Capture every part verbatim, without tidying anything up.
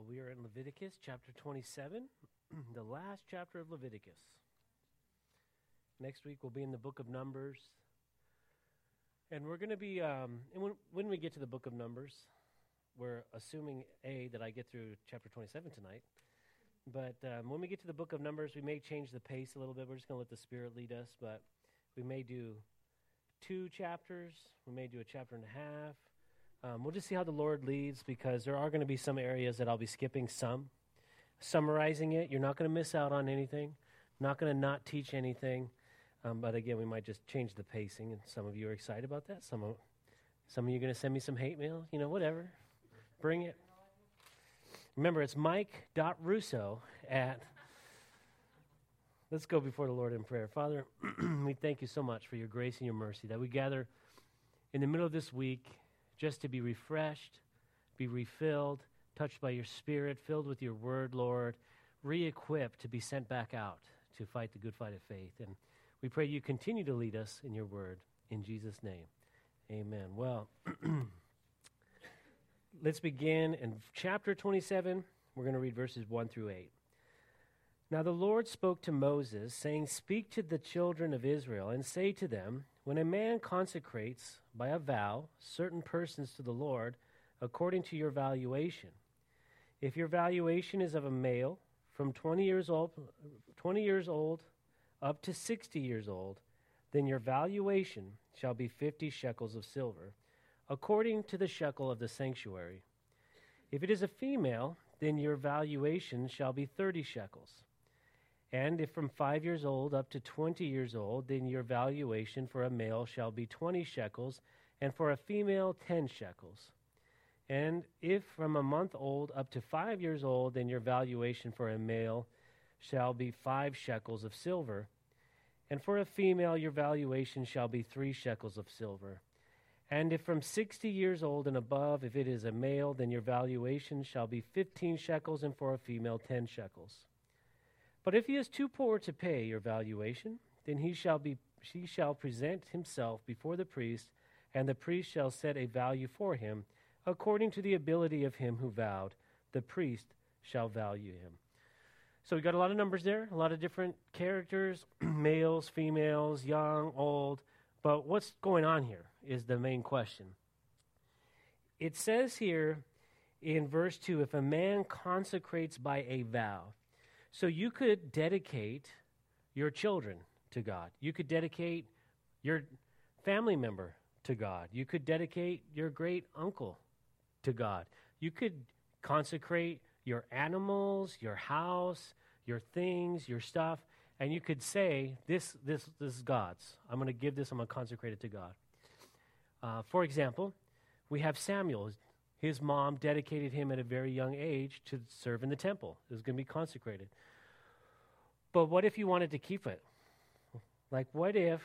we are in Leviticus chapter twenty-seven, the last chapter of Leviticus. Next week we'll be in the book of Numbers. And we're going to be, um, and when, when we get to the book of Numbers, we're assuming, A, that I get through chapter twenty-seven tonight. But um, when we get to the book of Numbers, we may change the pace a little bit. We're just going to let the Spirit lead us. But we may do two chapters. We may do a chapter and a half. Um, we'll just see how the Lord leads, because there are going to be some areas that I'll be skipping some. Summarizing it, you're not going to miss out on anything. Not going to not teach anything. Um, but again, we might just change the pacing, and some of you are excited about that. Some of, some of you are going to send me some hate mail. You know, whatever. Bring it. Remember, it's Mike.Russo at... Let's go before the Lord in prayer. Father, we thank you so much for your grace and your mercy that we gather in the middle of this week just to be refreshed, be refilled, touched by your Spirit, filled with your word, Lord, re-equipped to be sent back out to fight the good fight of faith. And we pray you continue to lead us in your word. In Jesus' name, amen. Well, let's begin in chapter twenty-seven. We're going to read verses one through eight. Now the Lord spoke to Moses, saying, "Speak to the children of Israel, and say to them, when a man consecrates by a vow certain persons to the Lord according to your valuation, if your valuation is of a male from twenty years old, twenty years old up to sixty years old, then your valuation shall be fifty shekels of silver, according to the shekel of the sanctuary. If it is a female, then your valuation shall be thirty shekels. And if from five years old up to twenty years old, then your valuation for a male shall be twenty shekels, and for a female ten shekels. And if from a month old up to five years old, then your valuation for a male shall be five shekels of silver. And for a female, your valuation shall be three shekels of silver. And if from sixty years old and above, if it is a male, then your valuation shall be fifteen shekels, and for a female, ten shekels. But if he is too poor to pay your valuation, then he shall be he shall present himself before the priest, and the priest shall set a value for him, according to the ability of him who vowed. The priest shall value him." So we got a lot of numbers there, a lot of different characters, males, females, young, old. But what's going on here is the main question. It says here in verse two, if a man consecrates by a vow. So you could dedicate your children to God. You could dedicate your family member to God. You could dedicate your great uncle to God. You could consecrate your animals, your house, your things, your stuff, and you could say, this, this, this is God's. I'm going to give this, I'm going to consecrate it to God. Uh, for example, we have Samuel. His mom dedicated him at a very young age to serve in the temple. It was going to be consecrated. But what if you wanted to keep it? Like, what if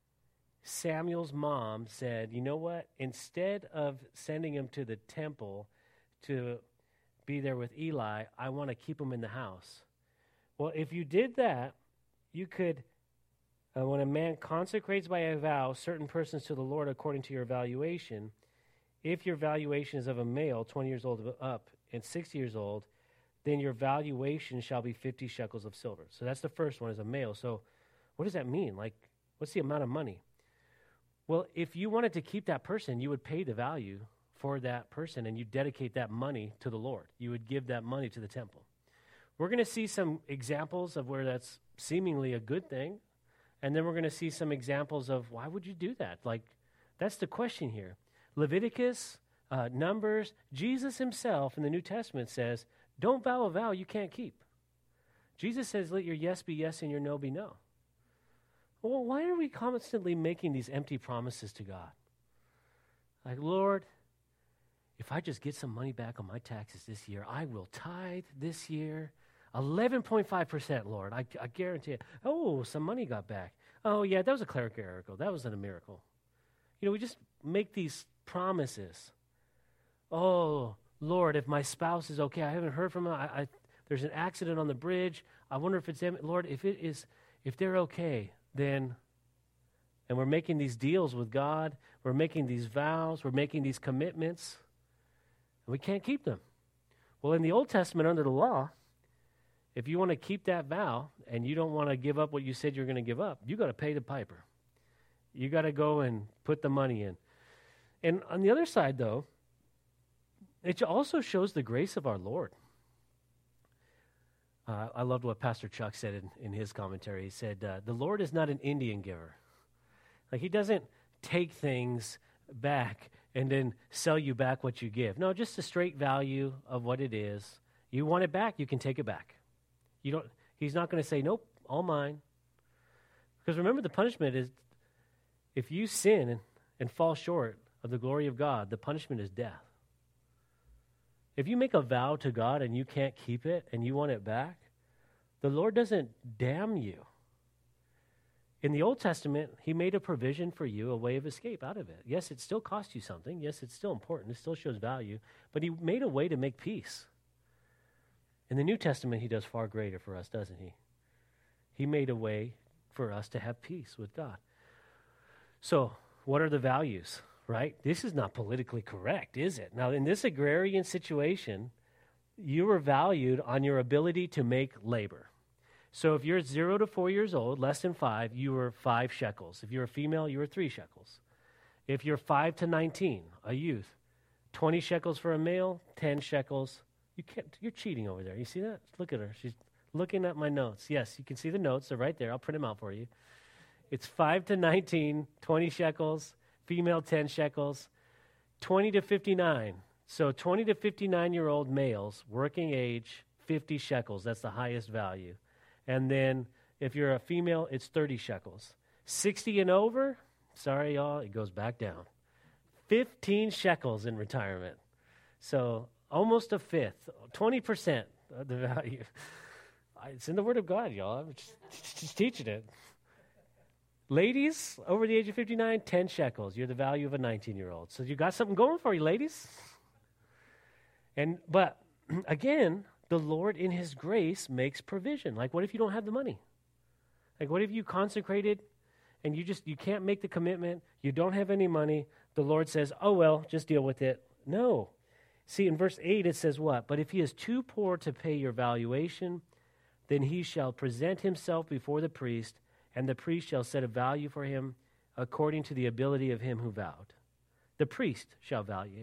Samuel's mom said, you know what? Instead of sending him to the temple to be there with Eli, I want to keep him in the house. Well, if you did that, you could, uh, when a man consecrates by a vow certain persons to the Lord according to your valuation, if your valuation is of a male, twenty years old up, and sixty years old, then your valuation shall be fifty shekels of silver. So that's the first one, is a male. So what does that mean? Like, what's the amount of money? Well, if you wanted to keep that person, you would pay the value for that person, and you dedicate that money to the Lord. You would give that money to the temple. We're going to see some examples of where that's seemingly a good thing, and then we're going to see some examples of why would you do that? Like, that's the question here. Leviticus, uh, Numbers, Jesus himself in the New Testament says, don't vow a vow you can't keep. Jesus says, let your yes be yes and your no be no. Well, why are we constantly making these empty promises to God? Like, Lord, if I just get some money back on my taxes this year, I will tithe this year. eleven point five percent, Lord. I, I guarantee it. Oh, some money got back. Oh, yeah, that was a clerical miracle. That wasn't a miracle. You know, we just make these promises. Oh, Lord, if my spouse is okay, I haven't heard from them. I, I, there's an accident on the bridge. I wonder if it's them. Lord, if it is, if they're okay, then, and we're making these deals with God, we're making these vows, we're making these commitments, and we can't keep them. Well, in the Old Testament, under the law, if you want to keep that vow and you don't want to give up what you said you're going to give up, you got to pay the piper. You got to go and put the money in. And on the other side, though, it also shows the grace of our Lord. Uh, I loved what Pastor Chuck said in, in his commentary. He said, uh, the Lord is not an Indian giver. Like, he doesn't take things back and then sell you back what you give. No, just the straight value of what it is. You want it back, you can take it back. You don't. He's not going to say, nope, all mine. Because remember, the punishment is, if you sin and, and fall short of the glory of God, the punishment is death. If you make a vow to God and you can't keep it and you want it back, the Lord doesn't damn you. In the Old Testament, he made a provision for you, a way of escape out of it. Yes, it still costs you something. Yes, it's still important. It still shows value. But he made a way to make peace. In the New Testament, he does far greater for us, doesn't he? He made a way for us to have peace with God. So, what are the values, right? This is not politically correct, is it? Now, in this agrarian situation, you are valued on your ability to make labor. So if you're zero to four years old, less than five, you were five shekels. If you're a female, you were three shekels. If you're five to nineteen, a youth, twenty shekels for a male, ten shekels. You can't, you're cheating over there. You see that? Look at her. She's looking at my notes. Yes, you can see the notes. They're right there. I'll print them out for you. It's five to nineteen, twenty shekels, female ten shekels, twenty to fifty-nine. So twenty to fifty-nine-year-old males, working age, fifty shekels. That's the highest value. And then if you're a female, it's thirty shekels. sixty and over, sorry, y'all, it goes back down. fifteen shekels in retirement. So almost a fifth, twenty percent of the value. It's in the Word of God, y'all. I'm just, just teaching it. Ladies, over the age of fifty-nine, ten shekels. You're the value of a nineteen-year-old. So you got something going for you, ladies. And But, again, the Lord in his grace makes provision. Like, what if you don't have the money? Like, what if you consecrated and you just, you can't make the commitment, you don't have any money, the Lord says, oh, well, just deal with it. No. See, in verse eight, it says what? But if he is too poor to pay your valuation, then he shall present himself before the priest, and the priest shall set a value for him according to the ability of him who vowed. The priest shall value him.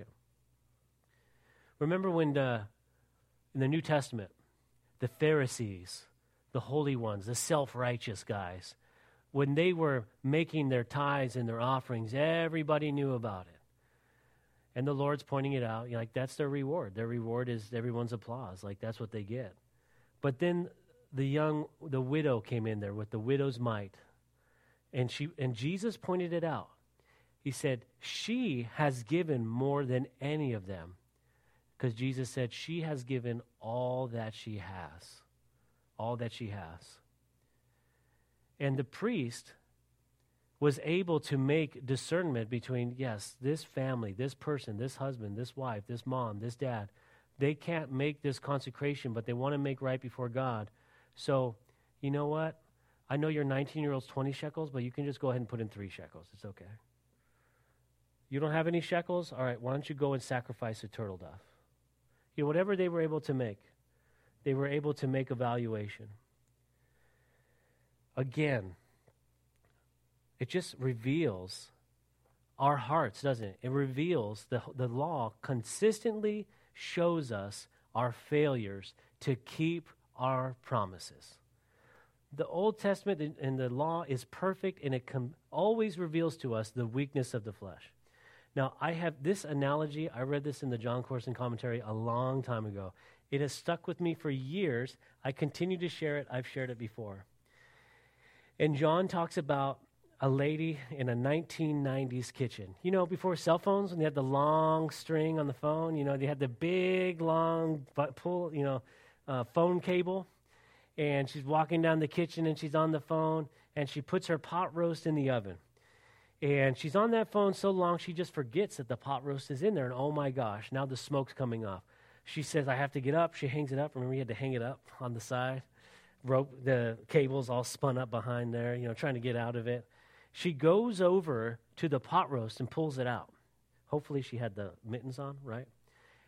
Remember when uh, in the New Testament, the Pharisees, the holy ones, the self-righteous guys, when they were making their tithes and their offerings, everybody knew about it. And the Lord's pointing it out, like that's their reward. Their reward is everyone's applause, like that's what they get. But then the young, the widow came in there with the widow's mite, and she and Jesus pointed it out. He said, she has given more than any of them. Because Jesus said she has given all that she has. All that she has. And the priest was able to make discernment between, yes, this family, this person, this husband, this wife, this mom, this dad, they can't make this consecration, but they want to make right before God. So, you know what? I know your nineteen-year-old's twenty shekels, but you can just go ahead and put in three shekels. It's okay. You don't have any shekels? All right, why don't you go and sacrifice a turtle dove? You know, whatever they were able to make, they were able to make a valuation. Again, it just reveals our hearts, doesn't it? It reveals the, the law consistently shows us our failures to keep our promises. The Old Testament and the law is perfect, and it com- always reveals to us the weakness of the flesh. Now, I have this analogy. I read this in the John Corson commentary a long time ago. It has stuck with me for years. I continue to share it. I've shared it before. And John talks about a lady in a nineteen nineties kitchen. You know, before cell phones, when they had the long string on the phone, you know, they had the big, long pull, you know, uh, phone cable. And she's walking down the kitchen, and she's on the phone, and she puts her pot roast in the oven. And she's on that phone so long, she just forgets that the pot roast is in there. And oh my gosh, now the smoke's coming off. She says, I have to get up. She hangs it up. Remember, you had to hang it up on the side. Rope, the cable's all spun up behind there, you know, trying to get out of it. She goes over to the pot roast and pulls it out. Hopefully she had the mittens on, right?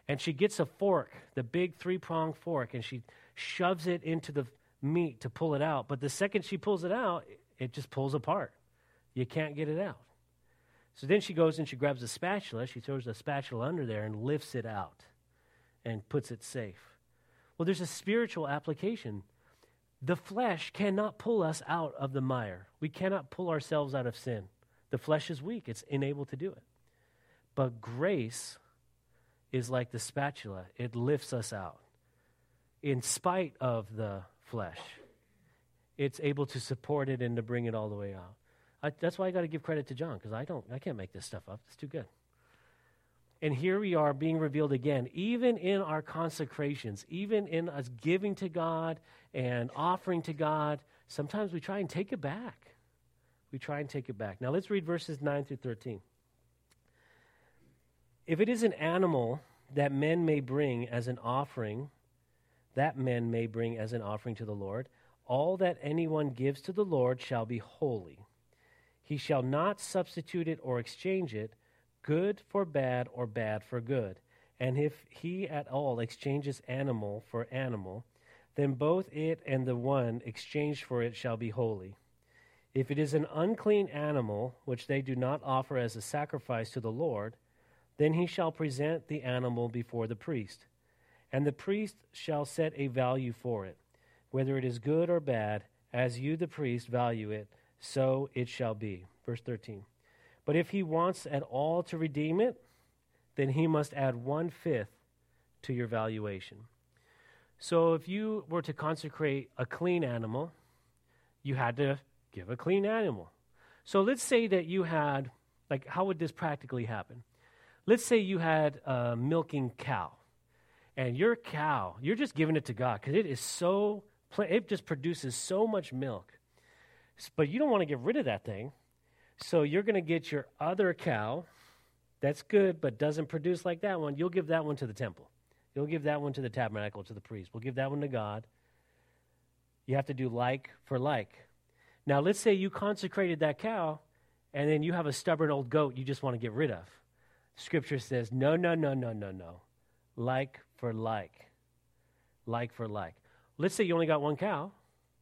And she gets a fork, the big three-pronged fork, and she shoves it into the meat to pull it out. But the second she pulls it out, it just pulls apart. You can't get it out. So then she goes and she grabs a spatula. She throws the spatula under there and lifts it out and puts it safe. Well, there's a spiritual application. The flesh cannot pull us out of the mire. We cannot pull ourselves out of sin. The flesh is weak. It's unable to do it. But grace is like the spatula. It lifts us out. In spite of the flesh, it's able to support it and to bring it all the way out. I, that's why I got to give credit to John, because I don't, I can't make this stuff up. It's too good. And here we are being revealed again, even in our consecrations, even in us giving to God and offering to God. Sometimes we try and take it back. We try and take it back. Now let's read verses nine through thirteen. If it is an animal that men may bring as an offering, that men may bring as an offering to the Lord, all that anyone gives to the Lord shall be holy. He shall not substitute it or exchange it, good for bad or bad for good. And if he at all exchanges animal for animal, then both it and the one exchanged for it shall be holy. If it is an unclean animal, which they do not offer as a sacrifice to the Lord, then he shall present the animal before the priest. And the priest shall set a value for it, whether it is good or bad, as you, the priest, value it, so it shall be. Verse thirteen. But if he wants at all to redeem it, then he must add one-fifth to your valuation. So if you were to consecrate a clean animal, you had to give a clean animal. So let's say that you had, like, how would this practically happen? Let's say you had a milking cow, and your cow, you're just giving it to God because it is so, it just produces so much milk. But you don't want to get rid of that thing. So you're going to get your other cow that's good but doesn't produce like that one. You'll give that one to the temple. You'll give that one to the tabernacle, to the priest. We'll give that one to God. You have to do like for like. Now, let's say you consecrated that cow, and then you have a stubborn old goat you just want to get rid of. Scripture says, no, no, no, no, no, no. Like for like. Like for like. Let's say you only got one cow.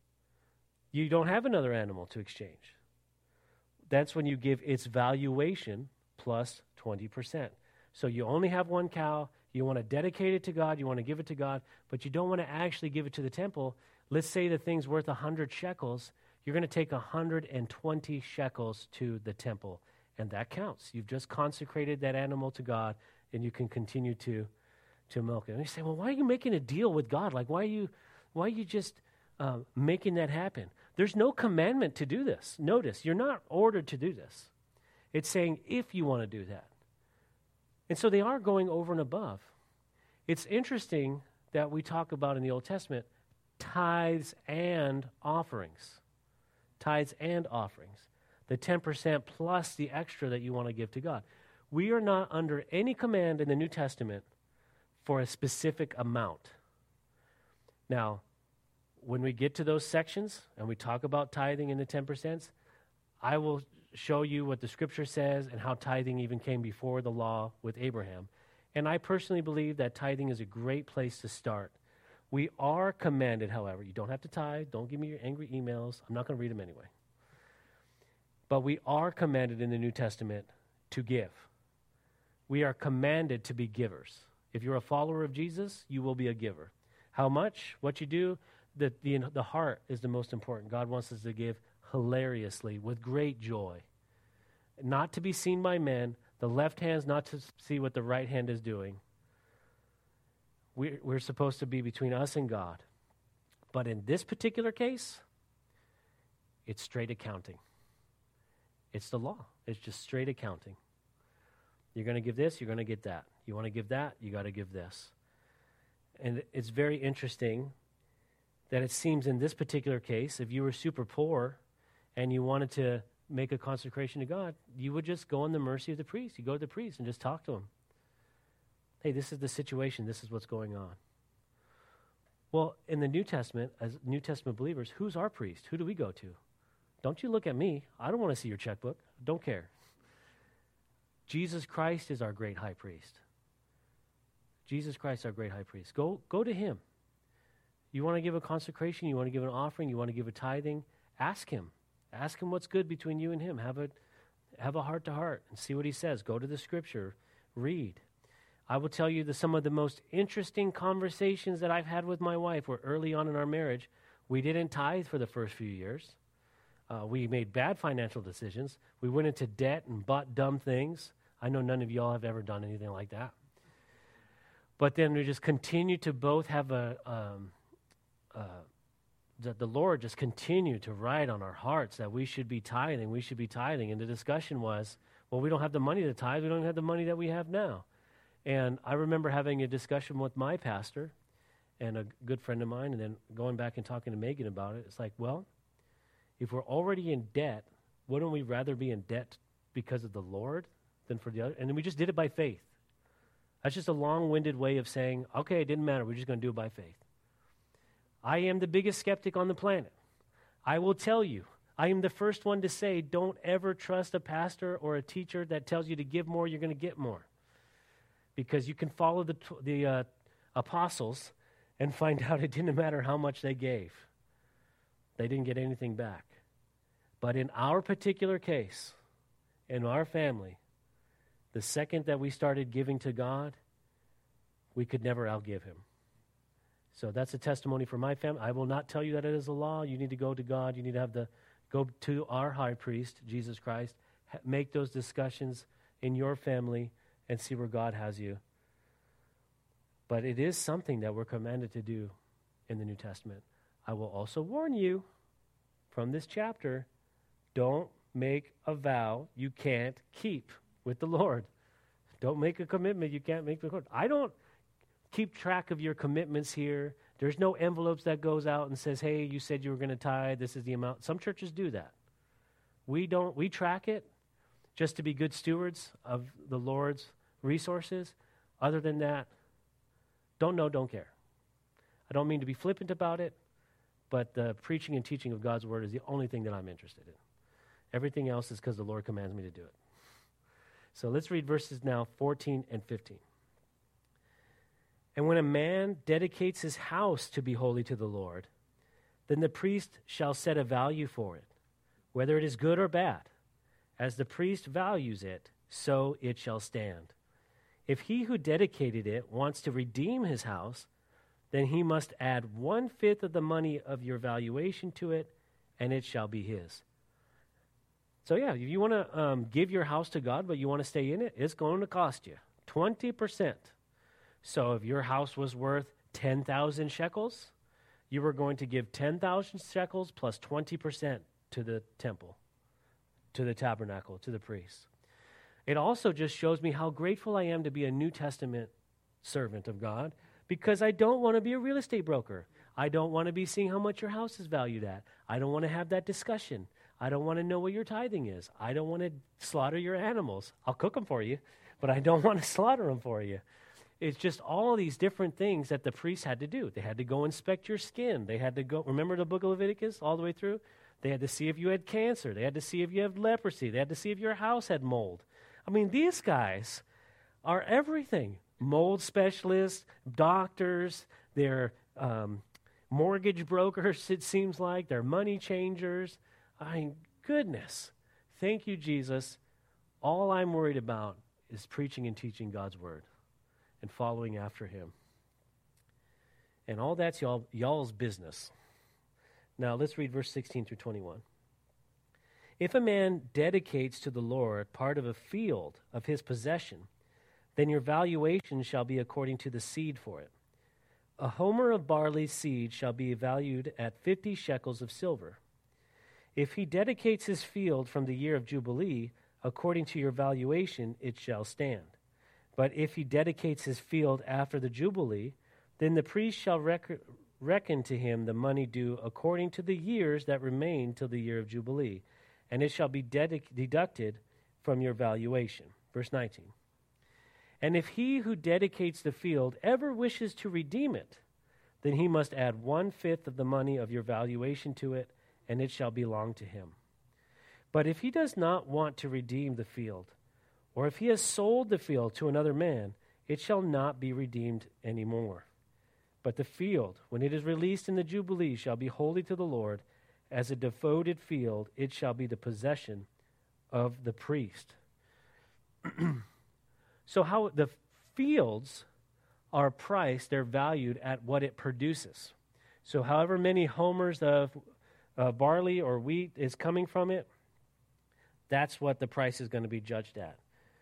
You don't have another animal to exchange. That's when you give its valuation plus twenty percent. So you only have one cow. You want to dedicate it to God. You want to give it to God, but you don't want to actually give it to the temple. Let's say the thing's worth one hundred shekels. You're going to take one hundred twenty shekels to the temple, and that counts. You've just consecrated that animal to God, and you can continue to, to milk it. And you say, well, why are you making a deal with God? Like, why are you, why are you just uh, making that happen? There's no commandment to do this. Notice, you're not ordered to do this. It's saying if you want to do that. And so they are going over and above. It's interesting that we talk about in the Old Testament tithes and offerings. Tithes and offerings. The ten percent plus the extra that you want to give to God. We are not under any command in the New Testament for a specific amount. Now, when we get to those sections and we talk about tithing and the ten percent, I will show you what the Scripture says and how tithing even came before the law with Abraham. And I personally believe that tithing is a great place to start. We are commanded, however, you don't have to tithe. Don't give me your angry emails. I'm not going to read them anyway. But we are commanded in the New Testament to give. We are commanded to be givers. If you're a follower of Jesus, you will be a giver. How much? What you do? The, the, the heart is the most important. God wants us to give hilariously, with great joy. Not to be seen by men. The left hand's not to see what the right hand is doing. We're, we're supposed to be between us and God. But in this particular case, it's straight accounting. It's the law. It's just straight accounting. You're going to give this, you're going to get that. You want to give that, you got to give this. And it's very interesting that it seems in this particular case, if you were super poor and you wanted to make a consecration to God, you would just go on the mercy of the priest. You go to the priest and just talk to him. Hey, this is the situation. This is what's going on. Well, in the New Testament, as New Testament believers, who's our priest? Who do we go to? Don't you look at me. I don't want to see your checkbook. Don't care. Jesus Christ is our great high priest. Jesus Christ, our great high priest. Go, go to him. You want to give a consecration? You want to give an offering? You want to give a tithing? Ask him. Ask him what's good between you and him. Have a, have a heart-to-heart and see what he says. Go to the scripture. Read. I will tell you that some of the most interesting conversations that I've had with my wife were early on in our marriage. We didn't tithe for the first few years. Uh, we made bad financial decisions. We went into debt and bought dumb things. I know none of y'all have ever done anything like that. But then we just continue to both have a, um, uh, the, the Lord just continued to write on our hearts that we should be tithing, we should be tithing. And the discussion was, well, we don't have the money to tithe. We don't have the money that we have now. And I remember having a discussion with my pastor and a good friend of mine, and then going back and talking to Megan about it. It's like, well, if we're already in debt, wouldn't we rather be in debt because of the Lord than for the other? And then we just did it by faith. That's just a long-winded way of saying, okay, it didn't matter. We're just going to do it by faith. I am the biggest skeptic on the planet. I will tell you, I am the first one to say, don't ever trust a pastor or a teacher that tells you to give more, you're going to get more. Because you can follow the, the uh, apostles and find out it didn't matter how much they gave. They didn't get anything back. But in our particular case, in our family, the second that we started giving to God, we could never outgive him. So that's a testimony for my family. I will not tell you that it is a law. You need to go to God. You need to have the go to our high priest, Jesus Christ. Ha- make those discussions in your family and see where God has you. But it is something that we're commanded to do in the New Testament. I will also warn you from this chapter, don't make a vow you can't keep with the Lord. Don't make a commitment you can't make with the Lord. I don't keep track of your commitments here. There's no envelopes that goes out and says, hey, you said you were going to tithe. This is the amount. Some churches do that. We don't. We track it just to be good stewards of the Lord's resources. Other than that, don't know, don't care. I don't mean to be flippant about it, but the preaching and teaching of God's word is the only thing that I'm interested in. Everything else is because the Lord commands me to do it. So let's read verses now fourteen and fifteen. And when a man dedicates his house to be holy to the Lord, then the priest shall set a value for it, whether it is good or bad. As the priest values it, so it shall stand. If he who dedicated it wants to redeem his house, then he must add one-fifth of the money of your valuation to it, and it shall be his. So yeah, if you want to um, give your house to God, but you want to stay in it, it's going to cost you twenty percent. So if your house was worth ten thousand shekels, you were going to give ten thousand shekels plus twenty percent to the temple, to the tabernacle, to the priests. It also just shows me how grateful I am to be a New Testament servant of God, because I don't want to be a real estate broker. I don't want to be seeing how much your house is valued at. I don't want to have that discussion. I don't want to know what your tithing is. I don't want to slaughter your animals. I'll cook them for you, but I don't want to slaughter them for you. It's just all of these different things that the priests had to do. They had to go inspect your skin. They had to go, remember the book of Leviticus all the way through? They had to see if you had cancer. They had to see if you had leprosy. They had to see if your house had mold. I mean, these guys are everything. Mold specialists, doctors, they're um, mortgage brokers, it seems like. They're money changers. I mean, goodness. Thank you, Jesus. All I'm worried about is preaching and teaching God's word and following after him. And all that's y'all, y'all's business. Now, let's read verse sixteen through twenty-one. If a man dedicates to the Lord part of a field of his possession, then your valuation shall be according to the seed for it. A homer of barley seed shall be valued at fifty shekels of silver. If he dedicates his field from the year of Jubilee, according to your valuation, it shall stand. But if he dedicates his field after the Jubilee, then the priest shall rec- reckon to him the money due according to the years that remain till the year of Jubilee, and it shall be dedic- deducted from your valuation. Verse nineteen. And if he who dedicates the field ever wishes to redeem it, then he must add one-fifth of the money of your valuation to it, and it shall belong to him. But if he does not want to redeem the field, or if he has sold the field to another man, it shall not be redeemed any more. But the field, when it is released in the Jubilee, shall be holy to the Lord. As a devoted field, it shall be the possession of the priest. So how the fields are priced, they're valued at what it produces. So however many homers of uh, barley or wheat is coming from it, that's what the price is going to be judged at.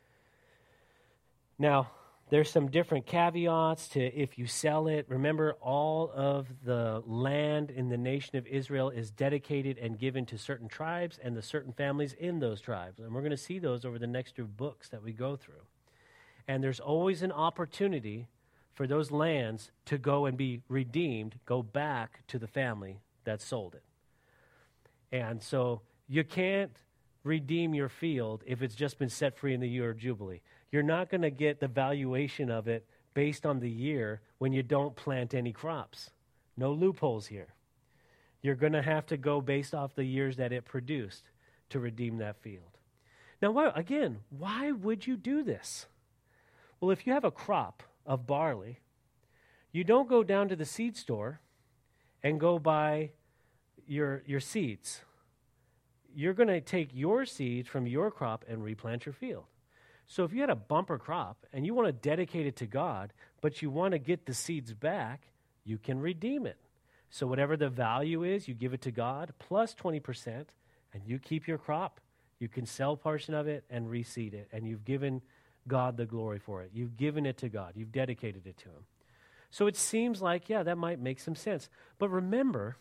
Now, there's some different caveats to if you sell it. Remember, all of the land in the nation of Israel is dedicated and given to certain tribes and the certain families in those tribes. And we're going to see those over the next two books that we go through. And there's always an opportunity for those lands to go and be redeemed, go back to the family that sold it. And so you can't redeem your field if it's just been set free in the year of Jubilee. You're not going to get the valuation of it based on the year when you don't plant any crops. No loopholes here. You're going to have to go based off the years that it produced to redeem that field. Now, why, again, why would you do this? Well, if you have a crop of barley, you don't go down to the seed store and go buy your, your seeds. You're going to take your seeds from your crop and replant your field. So if you had a bumper crop and you want to dedicate it to God, but you want to get the seeds back, you can redeem it. So whatever the value is, you give it to God plus twenty percent, and you keep your crop. You can sell a portion of it and reseed it, and you've given God the glory for it. You've given it to God. You've dedicated it to him. So it seems like, yeah, that might make some sense. But remember,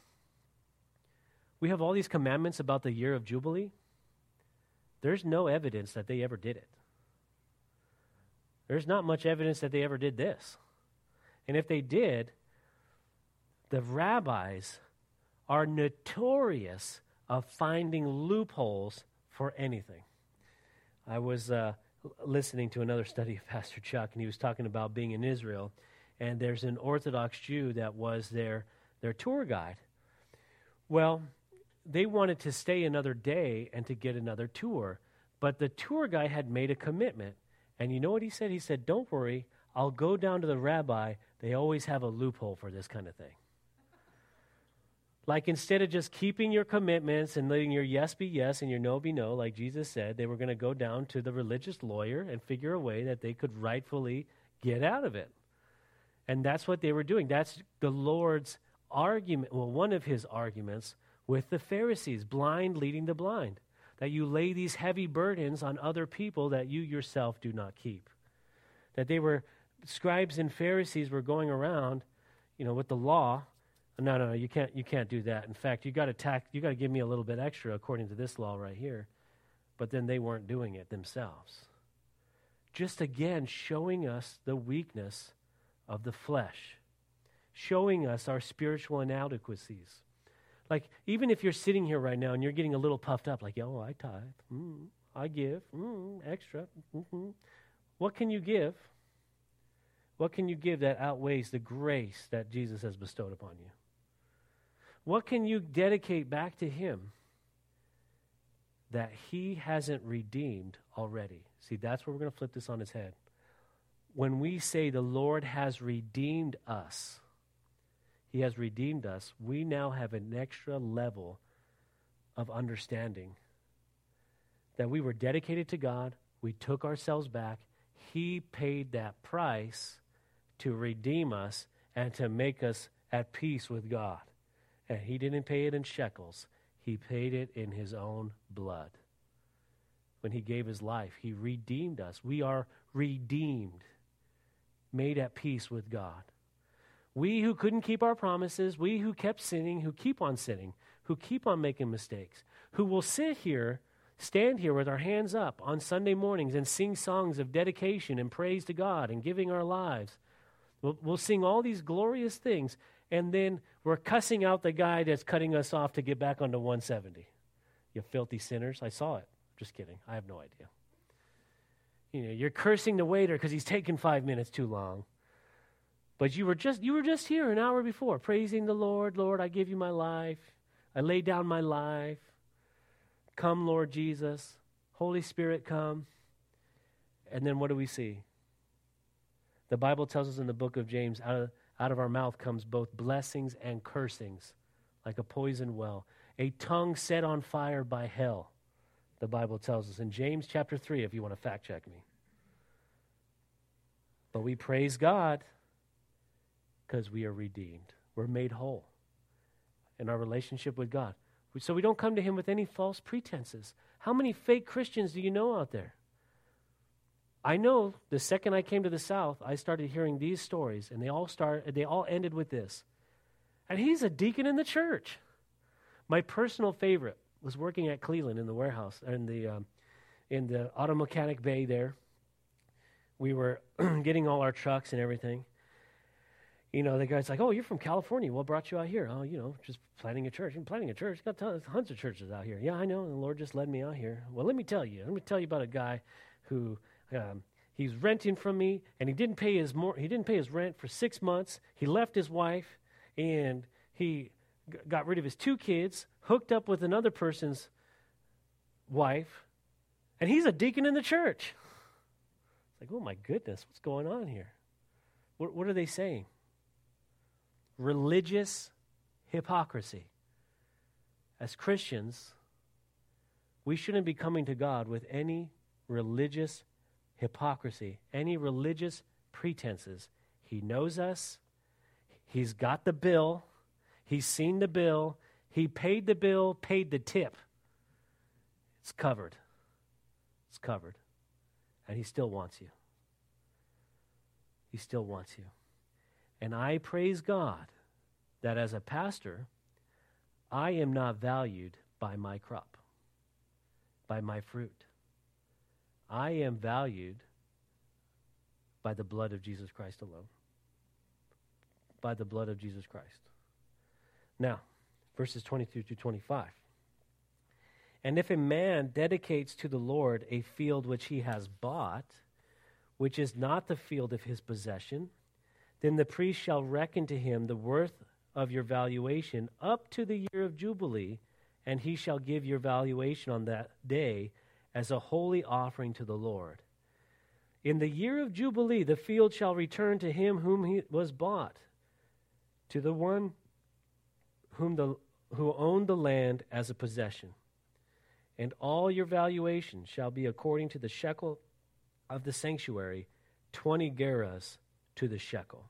we have all these commandments about the year of Jubilee. There's no evidence that they ever did it. There's not much evidence that they ever did this. And if they did, the rabbis are notorious of finding loopholes for anything. I was uh, listening to another study of Pastor Chuck, and he was talking about being in Israel, and there's an Orthodox Jew that was their, their tour guide. Well, they wanted to stay another day and to get another tour, but the tour guide had made a commitment. And you know what he said? He said, don't worry, I'll go down to the rabbi. They always have a loophole for this kind of thing. Like instead of just keeping your commitments and letting your yes be yes and your no be no, like Jesus said, they were going to go down to the religious lawyer and figure a way that they could rightfully get out of it. And that's what they were doing. That's the Lord's argument, well, one of his arguments with the Pharisees, blind leading the blind. That you lay these heavy burdens on other people that you yourself do not keep. That they were, scribes and Pharisees were going around, you know, with the law. No, no, no, you can't, you can't do that. In fact, you got to tax, you got to give me a little bit extra according to this law right here. But then they weren't doing it themselves. Just again, showing us the weakness of the flesh. Showing us our spiritual inadequacies. Like, even if you're sitting here right now and you're getting a little puffed up, like, oh, I tithe, mm, I give, mm, extra. Mm-hmm. What can you give? What can you give that outweighs the grace that Jesus has bestowed upon you? What can you dedicate back to him that he hasn't redeemed already? See, that's where we're going to flip this on its head. When we say the Lord has redeemed us, he has redeemed us, we now have an extra level of understanding that we were dedicated to God, we took ourselves back, he paid that price to redeem us and to make us at peace with God. And he didn't pay it in shekels, he paid it in his own blood. When he gave his life, he redeemed us. We are redeemed, made at peace with God. We who couldn't keep our promises, we who kept sinning, who keep on sinning, who keep on making mistakes, who will sit here, stand here with our hands up on Sunday mornings and sing songs of dedication and praise to God and giving our lives. We'll, we'll sing all these glorious things, and then we're cussing out the guy that's cutting us off to get back onto one seventy. You filthy sinners. I saw it. Just kidding. I have no idea. You know, you're cursing the waiter because he's taking five minutes too long. But you were just you were just here an hour before, praising the Lord. Lord, I give you my life. I lay down my life. Come, Lord Jesus. Holy Spirit, come. And then what do we see? The Bible tells us in the book of James, out of, out of our mouth comes both blessings and cursings, like a poisoned well. A tongue set on fire by hell, the Bible tells us in James chapter three, if you want to fact check me. But we praise God because we are redeemed. We're made whole in our relationship with God. So we don't come to him with any false pretenses. How many fake Christians do you know out there? I know the second I came to the South, I started hearing these stories, and they all start, they all ended with this. And he's a deacon in the church. My personal favorite was working at Cleveland in the warehouse, in the um, in the auto mechanic bay there. We were getting all our trucks and everything. You know, the guy's like, "Oh, you're from California. What brought you out here?" "Oh, you know, just planting a church." "I'm planting a church. Got tons, tons of churches out here." "Yeah, I know. And the Lord just led me out here." "Well, let me tell you. Let me tell you about a guy who um, he's renting from me, and he didn't pay his more. He didn't pay his rent for six months. He left his wife, and he g- got rid of his two kids, hooked up with another person's wife, and he's a deacon in the church." It's like, oh my goodness, what's going on here? What, what are they saying? Religious hypocrisy. As Christians, we shouldn't be coming to God with any religious hypocrisy, any religious pretenses. He knows us. He's got the bill. He's seen the bill. He paid the bill, paid the tip. It's covered. It's covered. And he still wants you. He still wants you. And I praise God that as a pastor, I am not valued by my crop, by my fruit. I am valued by the blood of Jesus Christ alone. By the blood of Jesus Christ. Now, verses twenty-two to twenty-five. "And if a man dedicates to the Lord a field which he has bought, which is not the field of his possession, then the priest shall reckon to him the worth of your valuation up to the year of Jubilee, and he shall give your valuation on that day as a holy offering to the Lord. In the year of Jubilee, the field shall return to him whom he was bought, to the one whom the who owned the land as a possession. And all your valuation shall be according to the shekel of the sanctuary, twenty gerahs to the shekel."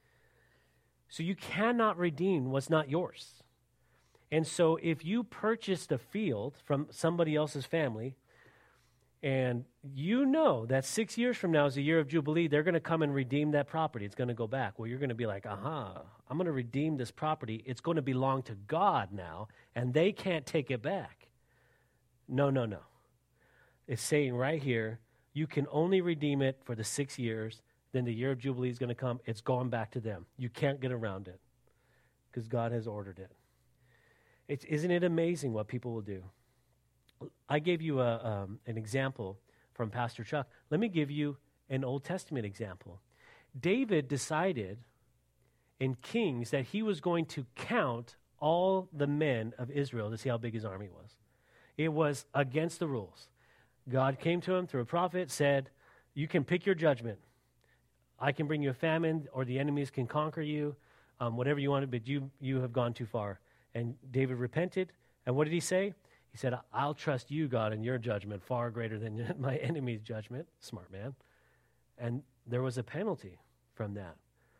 So you cannot redeem what's not yours. And so if you purchased a field from somebody else's family, and you know that six years from now is the year of Jubilee, they're going to come and redeem that property. It's going to go back. Well, you're going to be like, aha, I'm going to redeem this property. It's going to belong to God now, and they can't take it back. No, no, no. It's saying right here, you can only redeem it for the six years. Then the year of Jubilee is going to come. It's going back to them. You can't get around it because God has ordered it. It's, isn't it amazing what people will do? I gave you a, um, an example from Pastor Chuck. Let me give you an Old Testament example. David decided in Kings that he was going to count all the men of Israel to see how big his army was. It was against the rules. God came to him through a prophet, said, you can pick your judgment. I can bring you a famine, or the enemies can conquer you, um, whatever you want, but you you have gone too far. And David repented, and what did he say? He said, I'll trust you, God, in your judgment far greater than my enemy's judgment. Smart man. And there was a penalty from that.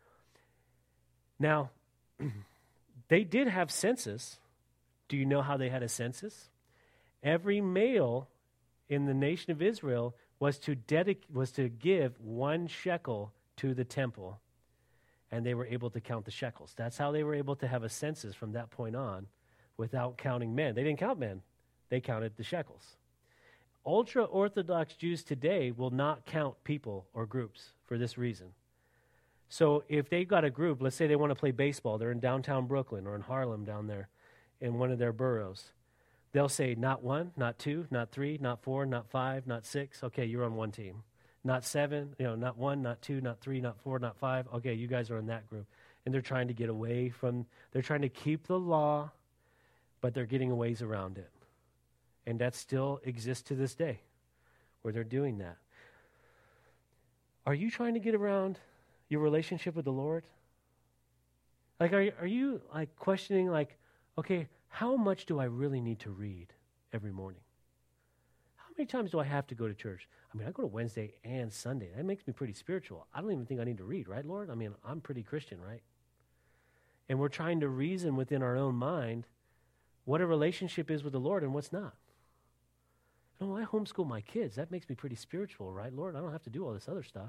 Now, they did have census. Do you know how they had a census? Every male in the nation of Israel was to dedic- was to give one shekel to the temple, and they were able to count the shekels. That's how they were able to have a census from that point on without counting men. They didn't count men. They counted the shekels. Ultra-Orthodox Jews today will not count people or groups for this reason. So if they've got a group, let's say they want to play baseball, they're in downtown Brooklyn or in Harlem down there in one of their boroughs. They'll say not one, not two, not three, not four, not five, not six. Okay, you're on one team. Not seven, you know, not one, not two, not three, not four, not five. Okay, you guys are in that group. And they're trying to get away from, they're trying to keep the law, but they're getting a ways around it. And that still exists to this day, where they're doing that. Are you trying to get around your relationship with the Lord? Like, are, are you, like, questioning, like, okay, how much do I really need to read every morning? How many times do I have to go to church? I mean, I go to Wednesday and Sunday. That makes me pretty spiritual. I don't even think I need to read, right, Lord? I mean, I'm pretty Christian, right? And we're trying to reason within our own mind what a relationship is with the Lord and what's not. No, I homeschool my kids. That makes me pretty spiritual, right, Lord? I don't have to do all this other stuff.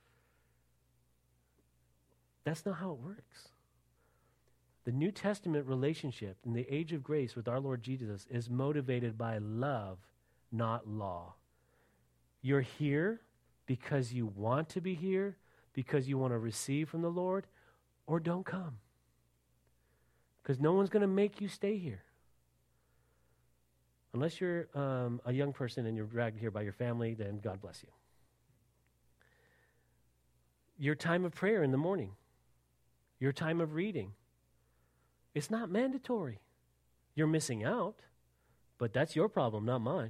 That's not how it works. The New Testament relationship in the age of grace with our Lord Jesus is motivated by love, not law. You're here because you want to be here, because you want to receive from the Lord, or don't come. Because no one's going to make you stay here. Unless you're um, a young person and you're dragged here by your family, then God bless you. Your time of prayer in the morning, your time of reading, it's not mandatory. You're missing out, but that's your problem, not mine.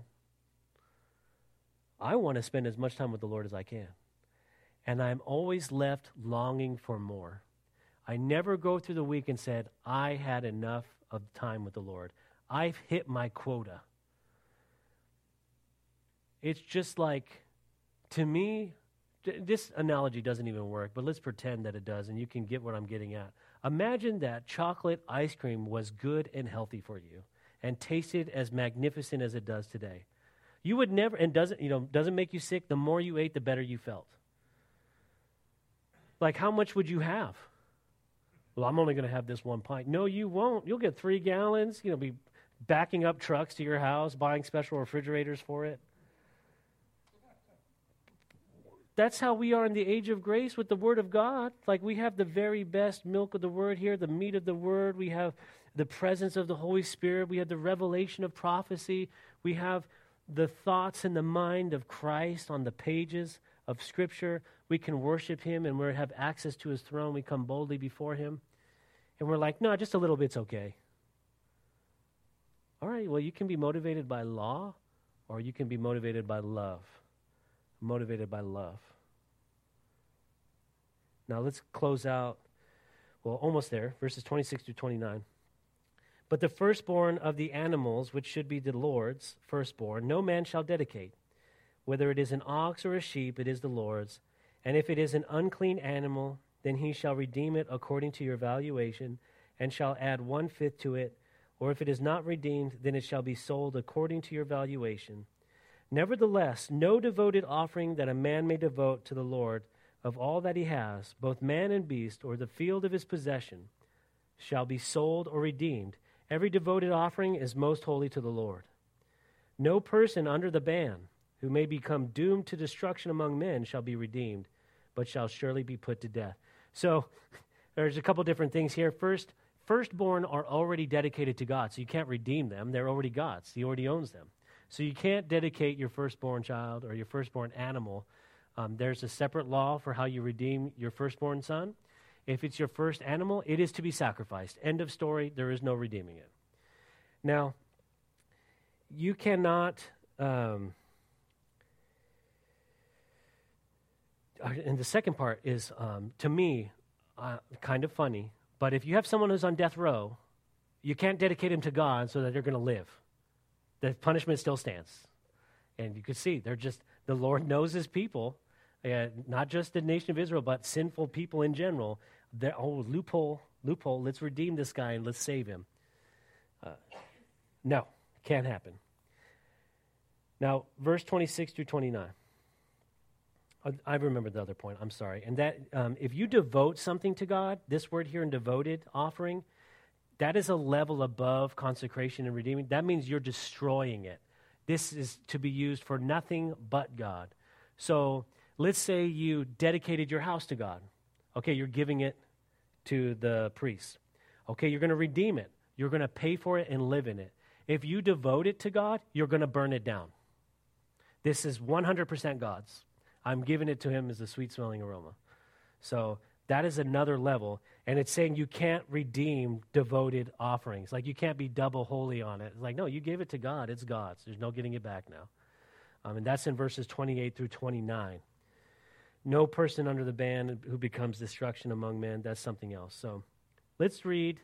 I want to spend as much time with the Lord as I can. And I'm always left longing for more. I never go through the week and said, I had enough of time with the Lord. I've hit my quota. It's just like, to me, this analogy doesn't even work, but let's pretend that it does, and you can get what I'm getting at. Imagine that chocolate ice cream was good and healthy for you and tasted as magnificent as it does today. You would never, and doesn't, you know, doesn't make you sick. The more you ate, the better you felt. Like, how much would you have? Well, I'm only going to have this one pint. No, you won't. You'll get three gallons. You know, be backing up trucks to your house, buying special refrigerators for it. That's how we are in the age of grace with the Word of God. Like, we have the very best milk of the Word here, the meat of the Word. We have the presence of the Holy Spirit. We have the revelation of prophecy. We have the thoughts and the mind of Christ on the pages of Scripture. We can worship Him, and we have access to His throne. We come boldly before Him. And we're like, no, just a little bit's okay. All right, well, you can be motivated by law, or you can be motivated by love. Motivated by love. Now let's close out, well, almost there, verses twenty-six through twenty-nine. But the firstborn of the animals, which should be the Lord's firstborn, no man shall dedicate. Whether it is an ox or a sheep, it is the Lord's. And if it is an unclean animal, then he shall redeem it according to your valuation, and shall add one-fifth to it. Or if it is not redeemed, then it shall be sold according to your valuation. Nevertheless, no devoted offering that a man may devote to the Lord of all that he has, both man and beast, or the field of his possession, shall be sold or redeemed. Every devoted offering is most holy to the Lord. No person under the ban who may become doomed to destruction among men shall be redeemed, but shall surely be put to death. So there's a couple different things here. First, firstborn are already dedicated to God, so you can't redeem them. They're already God's. He already owns them. So you can't dedicate your firstborn child or your firstborn animal. Um, there's a separate law for how you redeem your firstborn son. If it's your first animal, it is to be sacrificed. End of story. There is no redeeming it. Now, you cannot, um, and the second part is, um, to me, uh, kind of funny, but if you have someone who's on death row, you can't dedicate him to God so that they're going to live. The punishment still stands. And you can see, they're just, the Lord knows his people, uh, not just the nation of Israel, but sinful people in general. They're, oh, loophole, loophole, let's redeem this guy and let's save him. Uh, no, can't happen. Now, verse twenty-six through twenty-nine. I, I remember the other point, I'm sorry. And that, um, if you devote something to God, this word here in devoted offering, that is a level above consecration and redeeming. That means you're destroying it. This is to be used for nothing but God. So let's say you dedicated your house to God. Okay, you're giving it to the priest. Okay, you're going to redeem it. You're going to pay for it and live in it. If you devote it to God, you're going to burn it down. This is one hundred percent God's. I'm giving it to him as a sweet-smelling aroma. So that is another level. And it's saying you can't redeem devoted offerings. Like, you can't be double holy on it. It's like, no, you gave it to God. It's God's. There's no getting it back now. Um, and that's in verses twenty-eight through twenty-nine. no person under the ban who becomes destruction among men. That's something else. So let's read.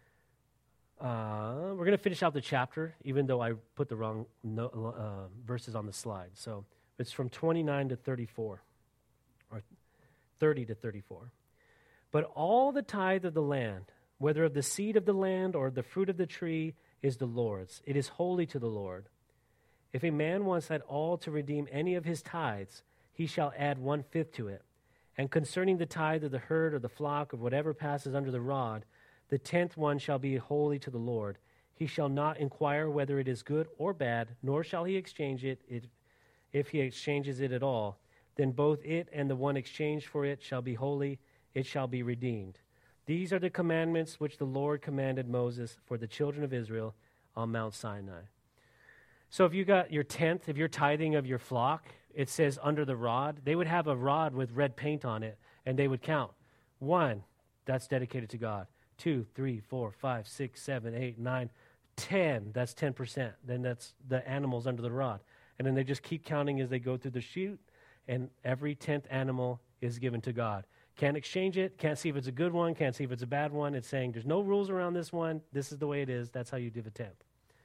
Uh, we're going to finish out the chapter, even though I put the wrong no, uh, verses on the slide. So it's from twenty-nine to thirty-four, or thirty to thirty-four. But all the tithe of the land, whether of the seed of the land or the fruit of the tree, is the Lord's. It is holy to the Lord. If a man wants at all to redeem any of his tithes, he shall add one-fifth to it. And concerning the tithe of the herd or the flock of whatever passes under the rod, the tenth one shall be holy to the Lord. He shall not inquire whether it is good or bad, nor shall he exchange it. If, if he exchanges it at all, then both it and the one exchanged for it shall be holy. It shall be redeemed. These are the commandments which the Lord commanded Moses for the children of Israel on Mount Sinai. So if you got your tenth, if you're tithing of your flock, it says under the rod. They would have a rod with red paint on it, and they would count. One, that's dedicated to God. Two, three, four, five, six, seven, eight, nine, ten. That's ten percent. Then that's the animals under the rod. And then they just keep counting as they go through the chute, and every tenth animal is given to God. Can't exchange it. Can't see if it's a good one. Can't see if it's a bad one. It's saying there's no rules around this one. This is the way it is. That's how you give a tenth.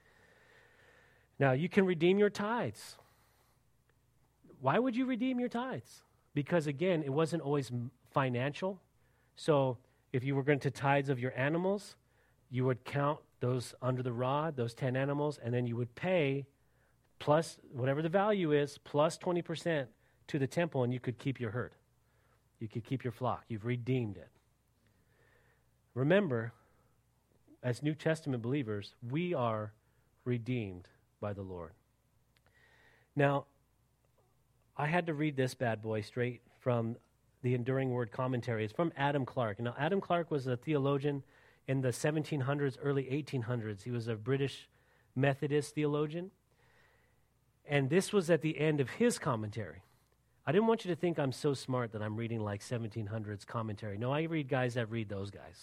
Now, you can redeem your tithes. Why would you redeem your tithes? Because, again, it wasn't always financial. So if you were going to tithes of your animals, you would count those under the rod, those ten animals, and then you would pay plus whatever the value is, plus twenty percent to the temple, and you could keep your herd. You could keep your flock. You've redeemed it. Remember, as New Testament believers, we are redeemed by the Lord. Now, I had to read this bad boy straight from the Enduring Word Commentary. It's from Adam Clarke. Now, Adam Clarke was a theologian in the seventeen hundreds, early eighteen hundreds. He was a British Methodist theologian. And this was at the end of his commentary. I didn't want you to think I'm so smart that I'm reading like seventeen hundreds commentary. No, I read guys that read those guys.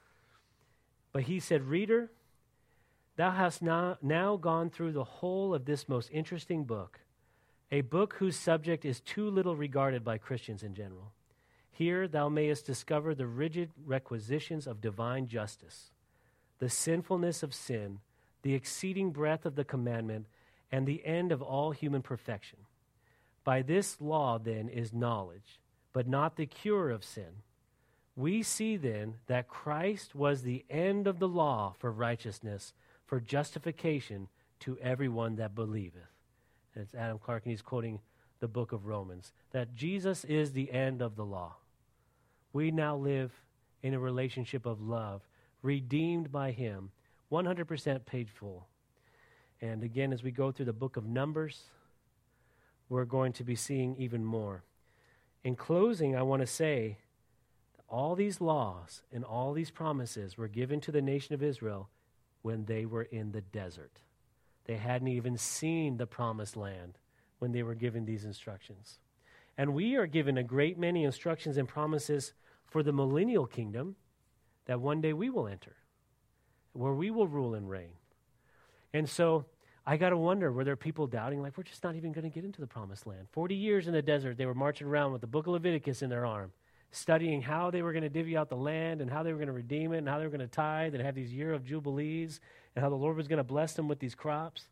But he said, "Reader, thou hast now, now gone through the whole of this most interesting book, a book whose subject is too little regarded by Christians in general. Here thou mayest discover the rigid requisitions of divine justice, the sinfulness of sin, the exceeding breadth of the commandment, and the end of all human perfection. By this law, then, is knowledge, but not the cure of sin. We see, then, that Christ was the end of the law for righteousness, for justification to everyone that believeth." And it's Adam Clarke, and he's quoting the book of Romans, that Jesus is the end of the law. We now live in a relationship of love, redeemed by him, one hundred percent paid full. And again, as we go through the book of Numbers, we're going to be seeing even more. In closing, I want to say all these laws and all these promises were given to the nation of Israel when they were in the desert. They hadn't even seen the promised land when they were given these instructions. And we are given a great many instructions and promises for the millennial kingdom that one day we will enter, where we will rule and reign. And so I got to wonder, were there people doubting, like, we're just not even going to get into the promised land? Forty years in the desert, they were marching around with the book of Leviticus in their arm, studying how they were going to divvy out the land and how they were going to redeem it and how they were going to tithe and have these year of jubilees and how the Lord was going to bless them with these crops.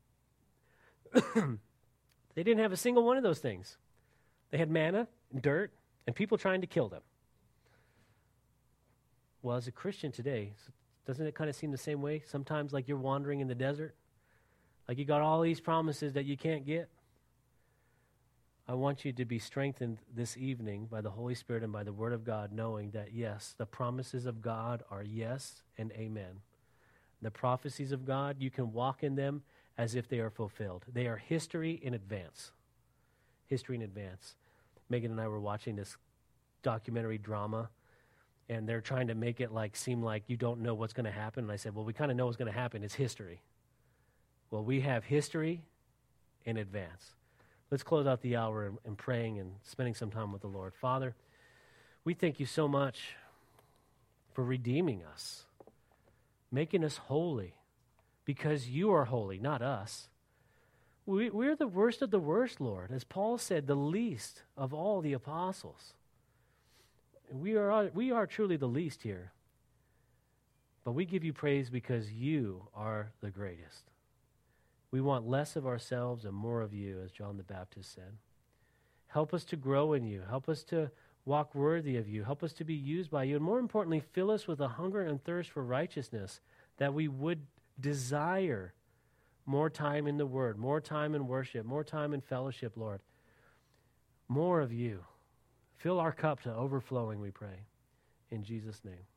They didn't have a single one of those things. They had manna and dirt and people trying to kill them. Well, as a Christian today, doesn't it kind of seem the same way? Sometimes like you're wandering in the desert, like you got all these promises that you can't get. I want you to be strengthened this evening by the Holy Spirit and by the Word of God, knowing that, yes, the promises of God are yes and amen. The prophecies of God, you can walk in them as if they are fulfilled. They are history in advance. History in advance. Megan and I were watching this documentary drama, and they're trying to make it like seem like you don't know what's going to happen. And I said, well, we kind of know what's going to happen. It's history. Well, we have history in advance. Let's close out the hour in, in praying and spending some time with the Lord. Father, we thank you so much for redeeming us, making us holy, because you are holy, not us. We, we're the worst of the worst, Lord. As Paul said, the least of all the apostles. We are, we are truly the least here. But we give you praise because you are the greatest. We want less of ourselves and more of you, as John the Baptist said. Help us to grow in you. Help us to walk worthy of you. Help us to be used by you. And more importantly, fill us with a hunger and thirst for righteousness, that we would desire more time in the Word, more time in worship, more time in fellowship, Lord. More of you. Fill our cup to overflowing, we pray. In Jesus' name.